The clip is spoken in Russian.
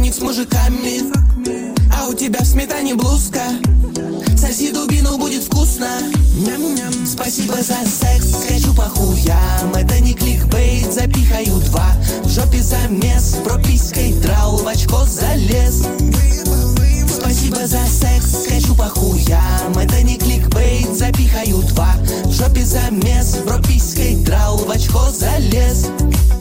денег с мужиками, а у тебя в сметане блузка. Соси дубину, будет вкусно. Ням-ням. Спасибо за секс, скачу по хуям. Это не кликбейт, запихаю два. В жопе замес, пропиской драл, в очко залез. Спасибо за секс, скачу по хуям. Это не кликбейт, запихаю два. В жопе замес, пропиской драл, в очко залез.